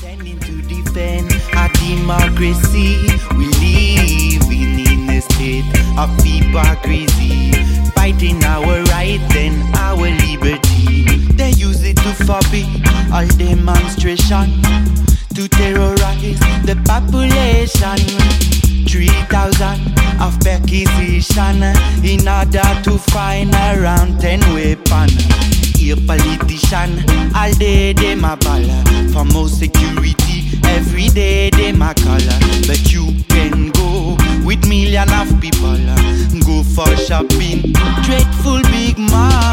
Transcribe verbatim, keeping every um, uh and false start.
Standing to defend our democracy, we living in a state of hypocrisy, fighting our right and our liberty. They use it to forbid all demonstration, to terrorize the population. Three thousand of perquisition in order to find around ten weapons. Here politician, all day them a ball for more security, every day them a call. But you can go with million of people, go for shopping, dreadful big man.